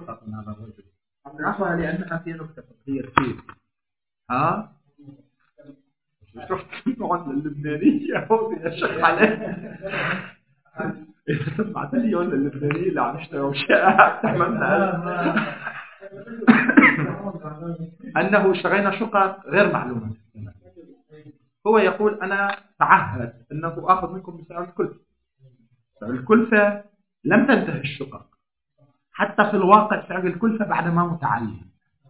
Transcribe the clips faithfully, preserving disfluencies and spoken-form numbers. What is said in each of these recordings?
يسقط من هذا الرجل عفوا لأنها في نقطة فقهية كثير. ها شفت العنوان اللبنانية هو يا شيخ عليه إذا سمعت لي يقول اللبنانية اللي عم يشتغلوا شقق تمامنا أنه اشترينا شقق غير معلومة. هو يقول أنا تعهد أنه آخذ منكم بسعر الكلفة. سعر الكلفة لم تنتهي الشقق، حتى في الواقع سعر الكلفة بعد ما متعين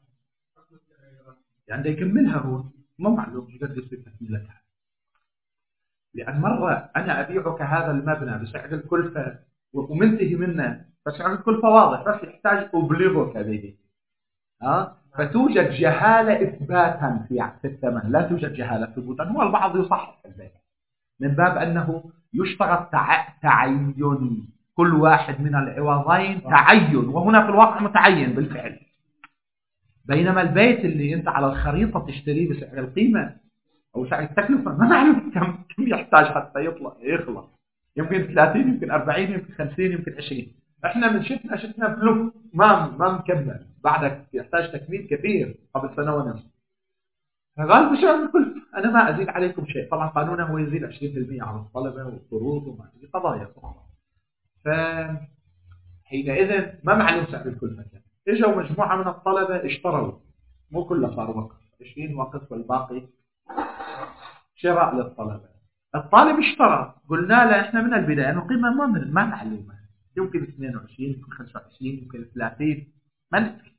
يعني يكملها هو ما معلوم يقدر يصير تكملتها. لأن مرة أنا أبيعك هذا المبنى بسعر الكلفة ومنتهي منه، فسعر الكلفة واضح بس يحتاج أبلغك به. ها؟ فتوجد جهالة إثباتا في الثمن، لا توجد جهالة ثبوتا. هو البعض يصحح البيع من باب أنه يشترط تعين كل واحد من العوضين تعين، وهنا في الواقع متعين بالفعل. بينما البيت اللي أنت على الخريطة تشتريه بسعر القيمة أو سعر التكلفة ما نعلم كم كم يحتاج حتى يطلع يخلص. يمكن ثلاثين، يمكن أربعين، يمكن خمسين، يمكن عشرين. احنا من شفنا شفنا بلوك ما ما مكمل، بعدك يحتاج تكميل كثير قبل سنة ونصف. فقال بسعر الكلفة أنا ما أزيد عليكم شيء. طبعا قانونه هو يزيد عشرين بالمئة على الطلبة والقروض وما هذه قضايا أخرى. فحينئذ ما معلوم سعر الكلفة. اجوا مجموعة من الطلبة اشتروا، مو كله صار وقف، عشرين وقف والباقي شراء للطلبة. الطالب اشترى، قلنا له احنا من البداية انه قيمة ما من ما معلومة، يمكن اثنين وعشرين، يمكن خمسة وعشرين، يمكن ثلاثين، ما ندري.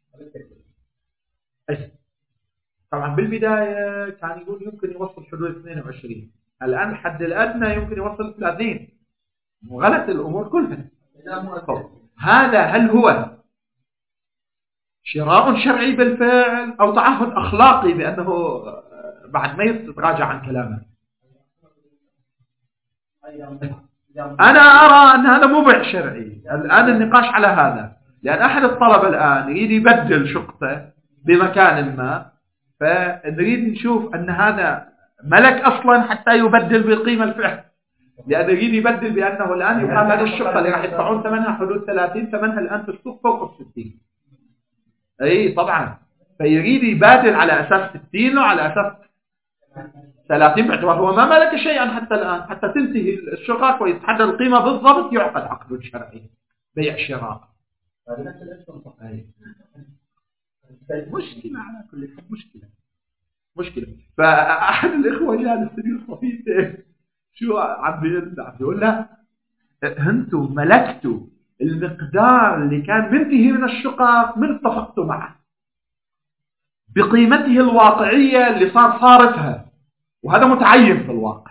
طبعا بالبداية كان يقول يمكن يوصل حدود اثنين وعشرين، الآن الحد الأدنى يمكن يوصل ثلاثين. وغلط الأمور كلها. هذا هل هو شراء شرعي بالفعل أو تعهد أخلاقي بأنه بعد ما يتراجع عن كلامه؟ أنا أرى أن هذا مو بيع شرعي. الآن النقاش على هذا، لأن أحد الطلبة الآن يريد يبدل شقته بمكان ما، فنريد نشوف أن هذا ملك أصلا حتى يبدل بالقيمة الفعل، لأنه يريد يبدل بأنه الآن يقال هذه الشقة اللي راح يدفعون ثمنها حدود ثلاثين، ثمنها الآن في السوق فوق الستين. أي طبعا، فيريد يبادل على أساس ستين وعلى أساس ثلاثين، باعتبار هو ما ملك شيئا حتى الآن، حتى تنتهي الشقق ويتحدد القيمة بالضبط يعقد عقد شرعي بيع شراء. مشكلة على كل حال، مشكلة مشكلة. فأحد الإخوة جاء للسبيل الصفيفة شو عم بيقول لا أنتم ملكتوا المقدار اللي كان منتهي من الشقق من اتفقتوا معه بقيمته الواقعية اللي صار صارفها، وهذا متعين في الواقع،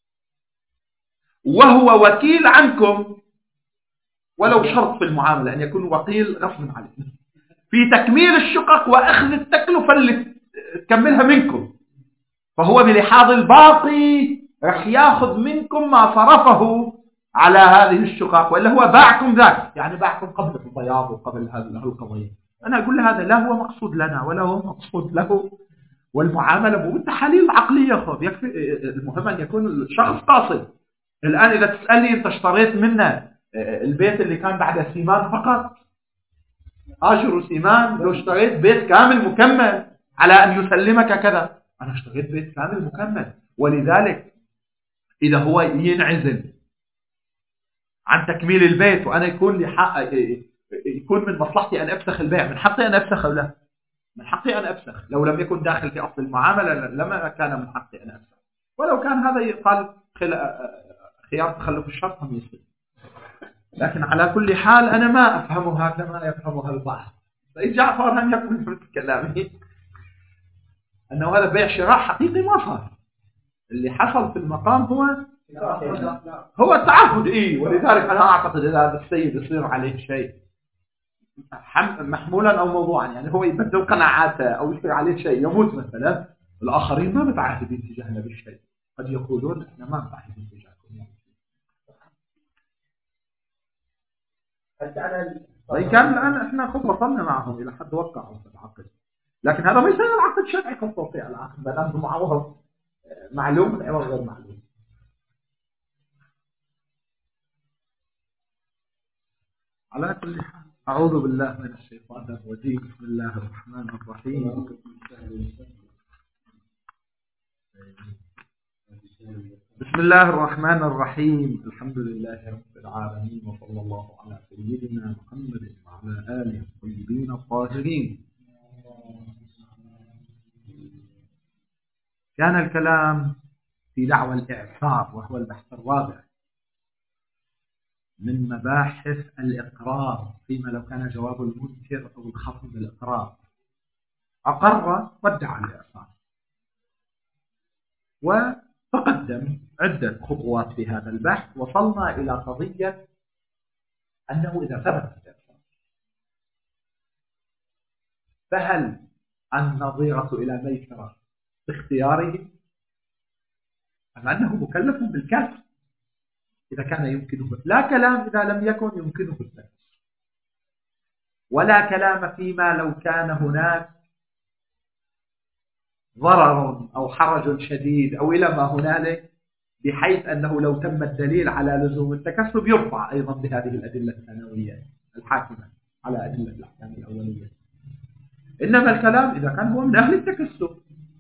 وهو وكيل عنكم ولو شرط في المعاملة أن يكون وكيل غصب عليه في تكميل الشقق وأخذ التكلفة اللي تكملها منكم. فهو بلحاظ الباقي رح ياخذ منكم ما صرفه على هذه الشقق، وإلا هو باعكم ذاك، يعني باعكم قبل البياض وقبل هذه القضية. أنا أقول هذا لا هو مقصود لنا ولا هو مقصود له، والمعاملة بالتحاليل العقلية خذ يكفي. المهم أن يكون الشخص قاصد. الآن إذا تسألني أنت اشتريت منا البيت اللي كان بعد سيمان فقط، آجر سيمان، لو اشتريت بيت كامل مكمل على أن يسلمك كذا، أنا اشتريت بيت كامل مكمل. ولذلك إذا هو ينعزل عن تكميل البيت وأنا يكون لي حق، يكون من مصلحتي أن أفسخ البيع، من حقي أن أفسخ أو لا؟ من حقي أن أفسخ. لو لم يكن داخل في أصل المعاملة لما كان من حقي أن أفسخ، ولو كان هذا يقال خيار تخلف الشرط هم يصير. لكن على كل حال أنا ما أفهمها كما يفهمها البعض. سيد جعفر هم يقول مثل كلامي أنه هذا بيع شراء حقيقي ما صار. اللي حصل في المقام هو هو التعهد. إيه، ولذلك أنا أعتقد إذا هذا السيد يصير عليه شيء محمولا أو موضوعا، يعني هو يبدل قناعاته أو يصير عليه شيء يموت مثلا، الآخرين ما متعهدين تجاهنا بالشيء، قد يقولون إحنا ما متعهدين تجاهكم. وإن كان الآن إحنا خب وصلنا معهم إلى حد وقع العقد، لكن هذا ما يصير العقد شرعي قد توقيع العقد بدل معه معلوم أو غير معلوم. على كل حال أعوذ بالله من الشيطان الرجيم. بسم الله الرحمن الرحيم. بسم الله الرحمن الرحيم. الحمد لله رب العالمين، وصلى الله على سيدنا محمد وعلى آله الطيبين الطاهرين. كان الكلام في دعوى الإعصار، وهو البحث الرابع من مباحث الإقرار، فيما لو كان جواب المنكر أو الخصم بالإقرار. أقر وادعى الإعصار، وتقدم عدة خطوات في هذا البحث، وصلنا إلى قضية أنه إذا ثبت الإعصار فهل النظيرة إلى ميسرة باختياره أم أنه مكلف بالكسر إذا كان يمكنه؟ لا كلام إذا لم يكن يمكنه الكسر، ولا كلام فيما لو كان هناك ضرر أو حرج شديد أو إلى ما هنالك، بحيث أنه لو تم الدليل على لزوم التكسب يرفع أيضا بهذه الأدلة الثانوية الحاكمة على أدلة الأحكام الأولية. إنما الكلام إذا كان هو من أهل التكسب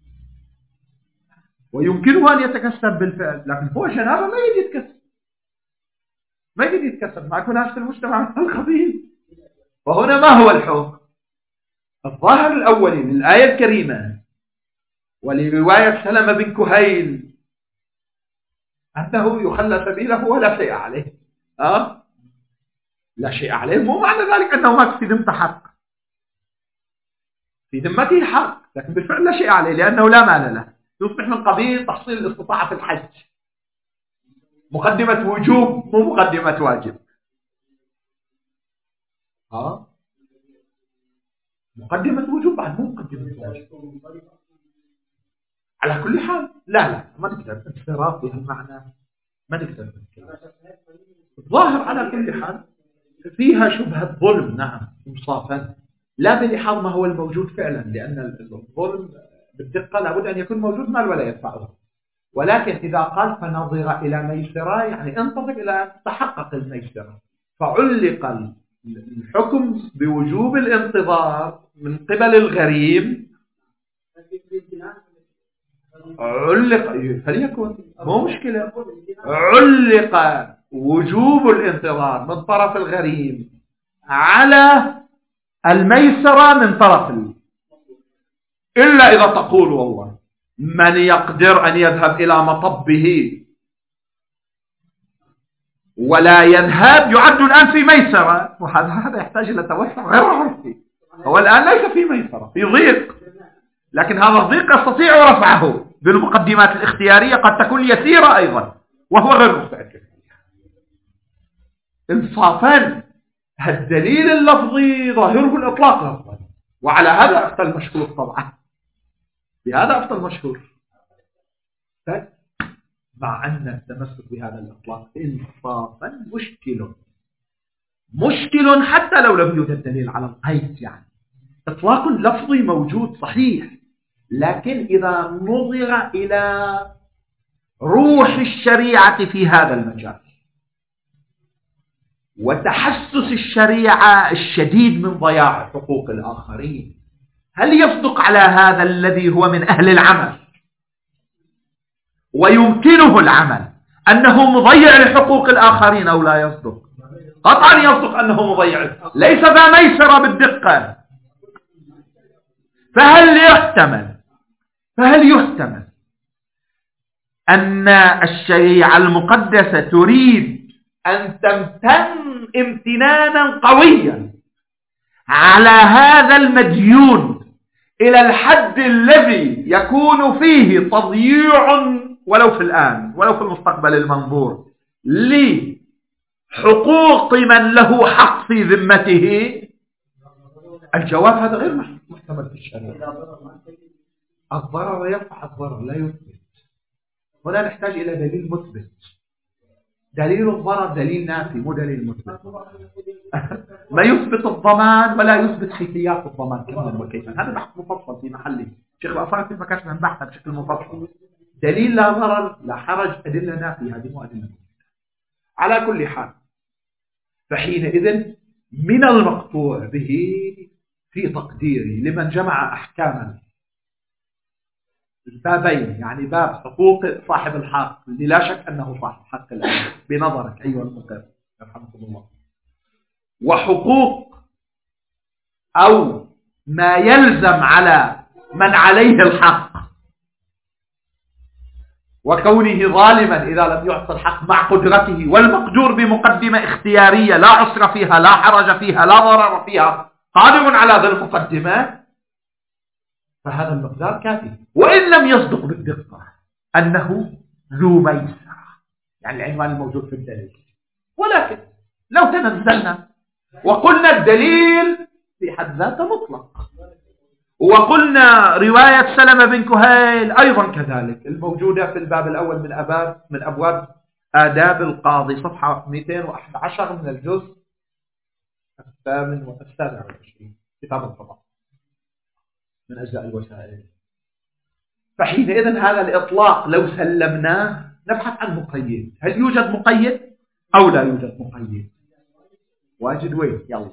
ويمكنه أن يتكسب بالفعل، لكن هو جنابه ما يجي يتكسب، ما يجي يتكسب. معكم ناس في المجتمع القبيل. وهنا ما هو الحكم؟ الظاهر الأولي للآية الكريمة ولرواية سلمة بن كهيل أنه يخلى سبيله ولا شيء عليه. أه؟ لا شيء عليه مو معنى ذلك أنه ما في ذمته حق، في ذمته حق، لكن بالفعل لا شيء عليه لأنه لا مال له. يصبح من قبيل تحصيل الاستطاعة في الحج، مقدمة وجوب مو مقدمة واجب. ها؟ مقدمة وجوب بعد مو مقدمة واجب. على كل حال لا لا ما نقدر انصراف بهالمعنى، ما نقدر نتكلم. الظاهر على كل حال فيها شبهة ظلم، نعم انصافا، لا بلحاظ ما هو الموجود فعلا، لأن الظلم بالدقة لابد أن يكون موجود مال ولا يدفعه. ولكن إذا قال فنظر إلى ميسرة يعني انتظر إلى أن تحقق الميسرة، فعلق الحكم بوجوب الانتظار من قبل الغريم. علق فليكن مو مشكلة، علق وجوب الانتظار من طرف الغريم على الميسرة من طرف ال... إلا إذا تقول والله من يقدر أن يذهب إلى مطبه ولا يذهب يعد الآن في ميسرة، وهذا هذا يحتاج إلى توسع غير عرفي. هو الآن ليس في ميسرة، في ضيق، لكن هذا الضيق يستطيع رفعه بالمقدمات الاختيارية، قد تكون يسيرة أيضا وهو غير مستعد. انصافا الدليل اللفظي ظاهره الإطلاق لفظا، وعلى هذا أفتى المشهور طبعا، بهذا أفتى المشهور. مع أن التمسك بهذا الإطلاق انصافا مشكل مشكل حتى لو لم يوجد دليل على القيد. يعني إطلاق لفظي موجود صحيح، لكن إذا نظر إلى روح الشريعة في هذا المجال وتحسس الشريعة الشديد من ضياع حقوق الآخرين، هل يصدق على هذا الذي هو من أهل العمل ويمكنه العمل أنه مضيع لحقوق الآخرين أو لا يصدق؟ قطعا يصدق أنه مضيع، ليس ذا ميسرة بالدقة. فهل يحتمل فهل يحتمل أن الشريعة المقدسة تريد أن تمتن امتنانا قويا على هذا المديون إلى الحد الذي يكون فيه تضييع ولو في الآن ولو في المستقبل المنظور لحقوق من له حق في ذمته؟ الجواب هذا غير محتمل في الشريعة. الضرر يرفع الضرر لا يثبت. هنا نحتاج إلى دليل مثبت. دليل الضرر دليل نافي مو دليل مثبت. ما يثبت الضمان ولا يثبت حيثيات الضمان كما وكيفا، هذا بحث مفصل في محله. شيخ الأصالة في مكان من بحث بشكل مفصل. دليل لا ضرر لا حرج، أدلة نافية، هذه مو أدلة. على كل حال فحينئذ من المقطوع به في تقديري لمن جمع أحكام البابين، يعني باب حقوق صاحب الحق اللي لا شك أنه صاحب حق الآن بنظرك أيها المقر رحمكم الله، وحقوق أو ما يلزم على من عليه الحق وكونه ظالما إذا لم يعطي الحق مع قدرته، والمقدور بمقدمة اختيارية لا عسر فيها لا حرج فيها لا ضرر فيها، قادر على ذا المقدمة، فهذا المقدار كافي. وإن لم يصدق بالدقة أنه ذو ميسرة، يعني العنوان الموجود في الدليل، ولكن لو تنزلنا وقلنا الدليل في حد ذاته مطلق، وقلنا رواية سلمة بن كهيل أيضا كذلك الموجودة في الباب الأول من أبواب من أبواب آداب القاضي صفحة مئتين وأحد عشر من الجزء الثامن والسابع والعشرين كتاب القضاء من أجزاء الوسائل. فحينئذ هذا الإطلاق لو سلمناه نبحث عن مقيد، هل يوجد مقيد أو لا يوجد مقيد؟ واجد وين يلا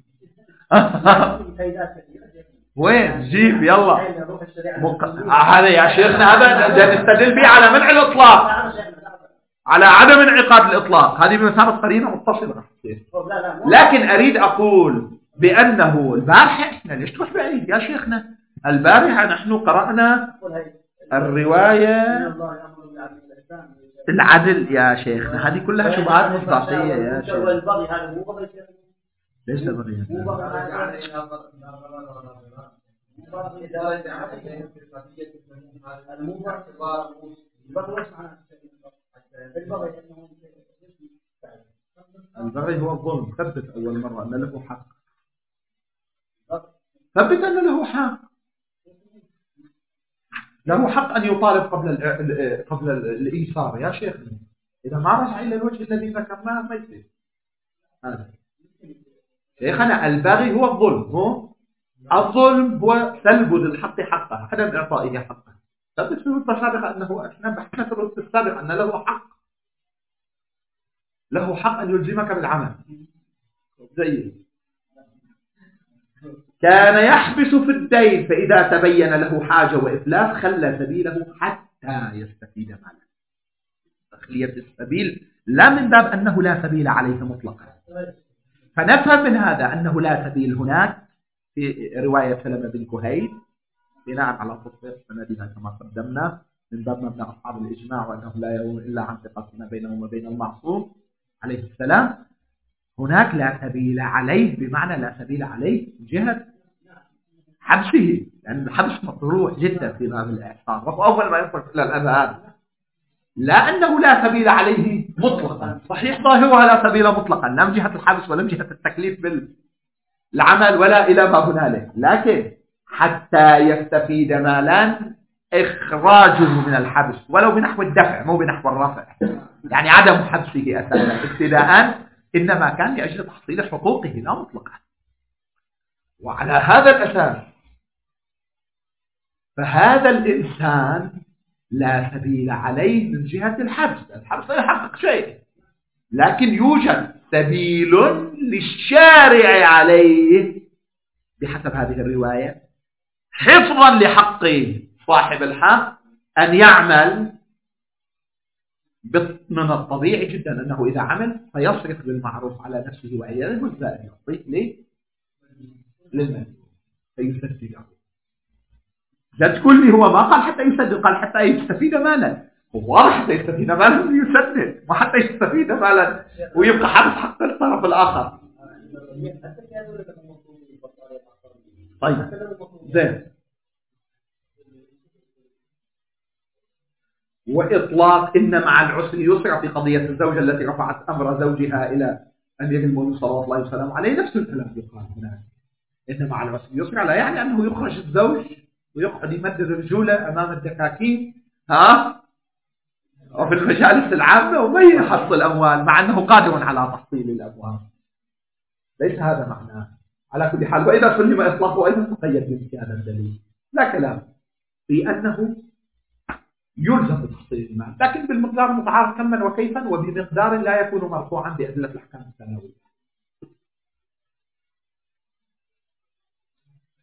وين جيب يلا مق... هذا يا شيخنا هذا نستدل به على منع الإطلاق، على عدم انعقاد الإطلاق، هذه بمثابة قرينة متصلة. لكن أريد أقول بأنه البارحة إحنا ليش تروح بعيد يا شيخنا؟ البارحة نحن قرأنا الرواية العدل يا شيخنا، هذه كلها شبهات مصداقية يا شيخ. ليش بغي؟ البغي هو الظلم. ثبت أول مرة أن له حق، ثبت أن له حق، له حق أن يطالب قبل ال قبل الإيثار يا شيخ. إذا ما رجع إلى الوجه الذي ذكرناه ما يصير. هذا شيخنا البغي هو الظلم، هو الظلم هو سلب للحق حقه، عدم إعطائه حقه. ثبت في الرتبة السابقة أنه إحنا بحثنا في الرتبة السابقة أن له حق، له حق أن يلزمك بالعمل. زي كان يحبس في الدين فإذا تبين له حاجة وإفلاس خلى سبيله حتى يستفيد ماله. تخلية السبيل لا من باب أنه لا سبيل عليه مطلقا، فنفهم من هذا أنه لا سبيل هناك في رواية سلمة بن كهيل بناء على تصريح سندها كما قدمنا من باب مبنى أصحاب الإجماع وأنه لا يروون إلا عن ثقة ما بينهم وبين المعصوم عليه السلام. هناك لا سبيل عليه بمعنى لا سبيل عليه من جهة حبسه، لأن الحبس مطروح جدا في باب الإعصار وهو أول ما ينطق إلى الأذان، لا أنه لا سبيل عليه مطلقا. صحيح ظاهرها لا سبيل مطلقا، لا من جهة الحبس ولا من جهة التكليف بالعمل ولا إلى ما هنالك، لكن حتى يستفيد مالا إخراجه من الحبس ولو بنحو الدفع مو بنحو الرفع، يعني عدم حبسه أساسا ابتداء إنما كان لأجل تحصيل حقوقه لا مطلقا. وعلى هذا الأساس فهذا الإنسان لا سبيل عليه من جهة الحبس، الحبس لا يحقق شيء، لكن يوجد سبيل للشارع عليه بحسب هذه الرواية حفظا لحق صاحب الحق أن يعمل. من الطبيعي جدا أنه إذا عمل فيصرف بالمعروف على نفسه وعياله والزائد يعطيه للمال فيسدده. لا تقول لي هو ما قال حتى يسدد، قال حتى يستفيد مالا. واضح حتى يستفيد مالا يسدد، وحتى يستفيد مالا ويبقى حبس حق الطرف الآخر. طيب زين. وإطلاق إن مع العسر يسرا في قضية الزوجة التي رفعت أمر زوجها إلى أمير المؤمنين صلى الله عليه وسلم عليه، نفس الكلام يقال هنا. إن مع العسر يسرا لا يعني أنه يخرج الزوج ويقعد يمد الرجولة أمام الدكاكين ها وفي المجالس العامة وما يحصل أموال مع أنه قادر على تحصيل الأموال. ليس هذا معناه. على كل حال وإذا سلم إطلاقه أيضا مقيد بمثل هذا الدليل، لا كلام في أنه يلزم بتحصيل المال، لكن بالمقدار المتعارف كما وكيفا وبمقدار لا يكون مرفوعا بأدلة الأحكام الثانوية.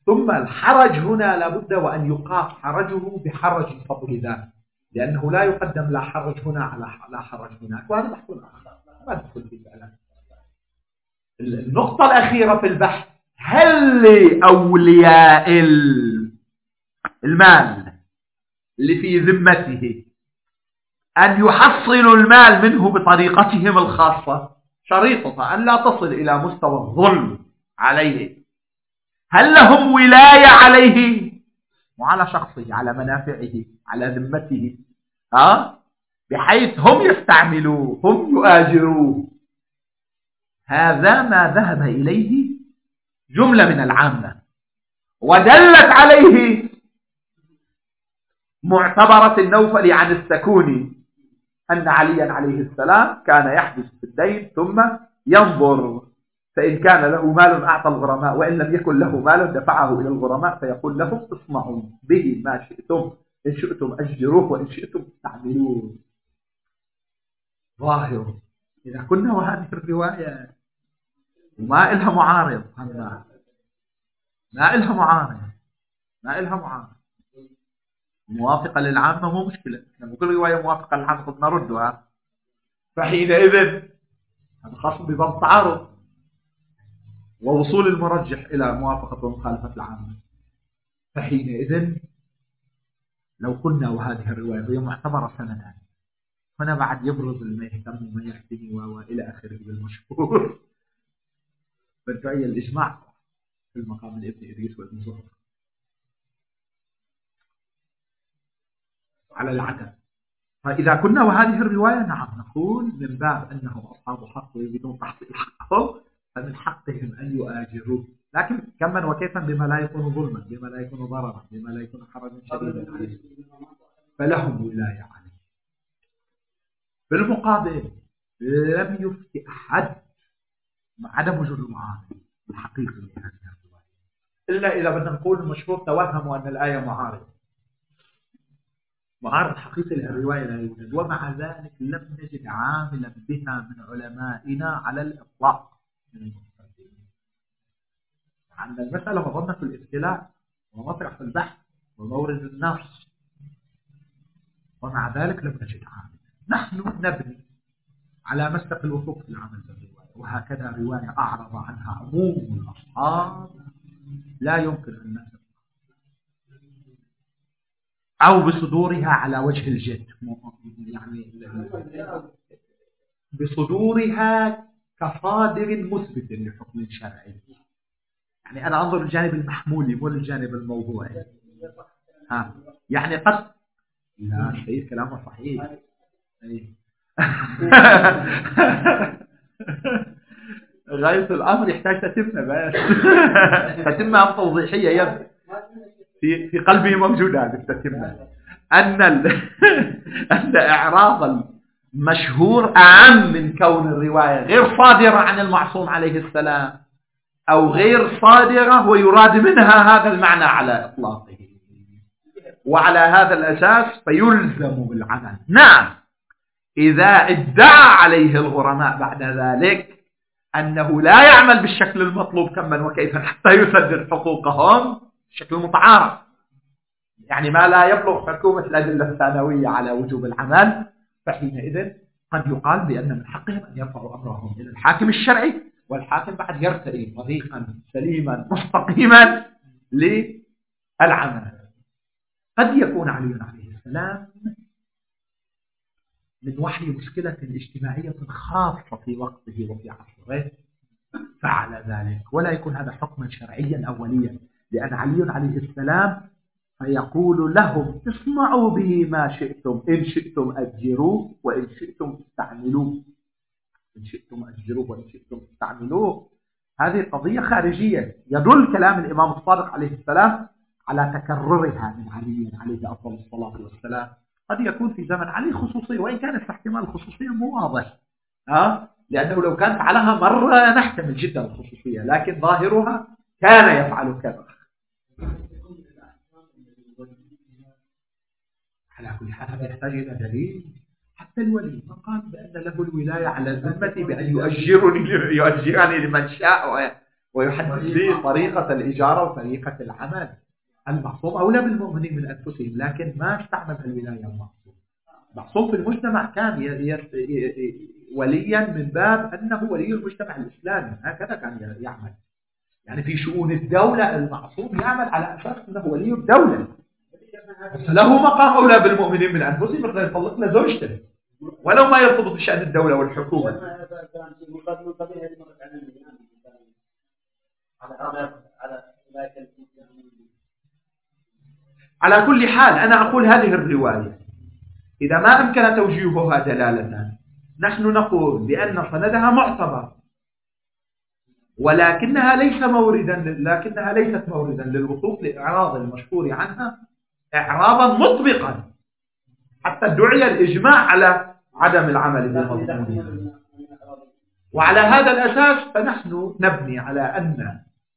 ثم الحرج هنا لابد وأن يقاس حرجه بحرج فضل ذاته، لأنه لا يقدم لا حرج هنا على لا حرج هناك، وهذا بحث آخر ما ندخل فيه الآن. النقطة الأخيرة في البحث: هل لأولياء المال اللي في ذمته أن يحصلوا المال منه بطريقتهم الخاصة، شريطة أن لا تصل إلى مستوى الظلم عليه؟ هل لهم ولاية عليه وعلى شخصه، على منافعه، على ذمته، ها؟ بحيث هم يستعملوه، هم يؤاجروه؟ هذا ما ذهب إليه جملة من العامة، ودلت عليه معتبرة النوفلي عن السكوني أن عليا عليه السلام كان يحبس في الدين ثم ينظر، فإن كان له مال أعطى الغرماء، وإن لم يكن له مال دفعه إلى الغرماء فيقول لهم اصنعوا به ما شئتم، إن شئتم أجروه وإن شئتم استعملوه. ظاهر إذا كنا وهذه الرواية وما إلها معارض، ما إلها معارض ما إلها معارض موافقة للعامة مو مشكلة، لما كل رواية موافقة للعامة قد نردها، فحينئذ هذا خاص بباب التعارض ووصول المرجح إلى موافقة ومخالفة العامة. فحينئذ لو قلنا وهذه الرواية هي معتبرة سندان، هنا بعد يبرز ما يهتم وما يحتمي وإلى آخره بالمشهور بالفعية الإجماع في المقام الابن إدريس وابن زهر على العدم. فإذا كنا وهذه الرواية نعم نقول من باب أنهم أصحاب حق ويريدون تحصيل حقهم فمن حقهم أن يؤاجروه، لكن كما وكيفا بما لا يكون ظلما، بما لا يكون ضررا، بما لا يكون حرجا شديدا عليه، فلهم ولاية عليه. بالمقابل لم يفتي أحد عدم وجود المعارض الحقيقي لهذه الرواية، إلا إذا بدنا نقول المشهور توهموا أن الآية معارض، معارض حقيقي للرواية لا يوجد، ومع ذلك لم نجد عاملا بها من علمائنا على الإطلاق من المتقدمين. عند المسألة مظنة الابتلاء ومطرح البحث ومورد النص، ومع ذلك لم نجد عاملا. نحن نبني على مسلك الوثوق في العمل بالرواية، وهكذا رواية أعرض عنها عموم الأصحاب لا يمكن أن نثق، أو بصدورها على وجه الجد، يعني بصدورها كصادر مثبت لحكم شرعي. يعني أنا أنظر الجانب المحمولي مو الجانب الموضوعي. ها يعني قد لا شيء كلامه صحيح. غاية الأمر يحتاج تتمة بس تتمة توضيحية يبدأ في في قلبه موجودة هذه التتمة، أن أن إعراض المشهور أعم من كون الرواية غير صادرة عن المعصوم عليه السلام أو غير صادرة ويراد منها هذا المعنى على إطلاقه، وعلى هذا الأساس فيلزم بالعمل. نعم إذا ادعى عليه الغرماء بعد ذلك أنه لا يعمل بالشكل المطلوب كما وكيف حتى يسدد حقوقهم بشكل متعارف، يعني ما لا يبلغ حكومة الأدلة الثانوية على وجوب العمل، فحينئذ قد يقال بأن من حقهم أن يرفعوا أمرهم إلى الحاكم الشرعي، والحاكم بعد يرتئي طريقا سليما مستقيما للعمل. قد يكون علي عليه السلام من وحي مشكلة اجتماعية خاصة في وقته وفي عصره فعل ذلك، ولا يكون هذا حكما شرعيا أوليا، لأن علي عليه السلام فيقول لهم اصنعوا به ما شئتم، إن شئتم أجروه وإن شئتم استعملوه، إن شئتم أجروه وإن شئتم استعملوه. هذه قضية خارجية يدل كلام الإمام الصادق عليه السلام على تكررها من علي عليه أفضل الصلاة والسلام. قد يكون في زمن علي خصوصية، وإن كان احتمال الخصوصية مو واضح، ها؟ لأنه لو كان فعلها مرة نحتمل جدا الخصوصية، لكن ظاهرها كان يفعل كذا. على كل حال هذا يحتاج إلى دليل. حتى الولي ما قال بأن له الولاية على ذمتي بأن يؤجرني يؤجرني لمن شاء ويحدد لي طريقة الإجارة وطريقة العمل. المعصوم أولى بالمؤمنين من أنفسهم، لكن ما استعمل الولاية المعصوم. المعصوم في المجتمع كان وليا من باب أنه ولي المجتمع الإسلامي، هكذا كان يعمل. يعني في شؤون الدولة المعصوم يعمل على أساس أنه ولي الدولة، له مقام أولى بالمؤمنين من أنفسهم، مثل يطلق له زوجته ولو ما يرتبط بشأن الدولة والحكومة. على كل حال أنا أقول هذه الرواية إذا ما أمكن توجيهها دلالة، نحن نقول بأن سندها معتبر، ولكنها ليس موردا لكنها ليست موردا للوصول لإعراض المشهور عنها إعراضا مطبقا، حتى دعي الإجماع على عدم العمل بمضمونها. وعلى هذا الأساس فنحن نبني على أن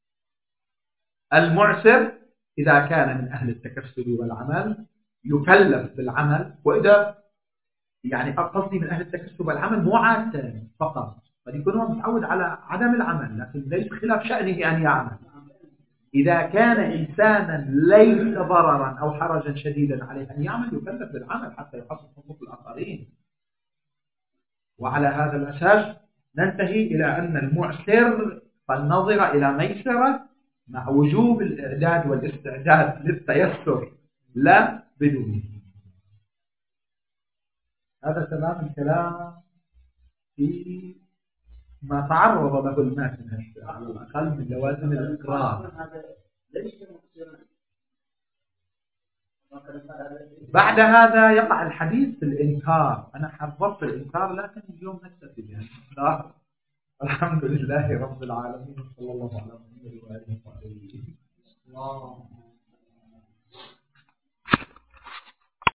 المعسر إذا كان من أهل التكسب والعمل يكلف بالعمل، وإذا يعني قصدي من أهل التكسب والعمل مو عادة فقط، قد يكون هو متعود على عدم العمل لكن ليس خلاف شأنه أن يعمل. إذا كان إنسانا ليس ضررا أو حرجا شديدا عليه أن يعمل يكلف بالعمل حتى يحصل حقوق الآخرين. وعلى هذا الأساس ننتهي إلى أن المعسر فلنظر إلى ميسرة مع وجوب الإعداد والاستعداد للتيسر لا بدونه. هذا تمام الكلام في ما تعرض له الماتن على الأقل من لوازم الإقرار. بعد هذا يقع الحديث في الإنكار. أنا حررت الإنكار لكن اليوم نكتفي بالإنكار. الحمد لله رب العالمين، صلى الله على محمد وآله وصحبه.